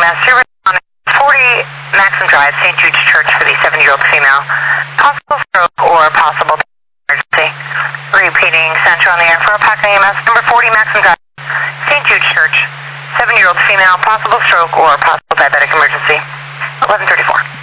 EMS. You're on 40 Maxim Drive, St. Jude's Church for the 70-year-old female. Possible stroke or possible emergency. Repeating, Central on the air for Apaka EMS. Number 40 Maxim Drive, St. Jude's Church. 70-year-old female, possible stroke or possible diabetic emergency. 1134.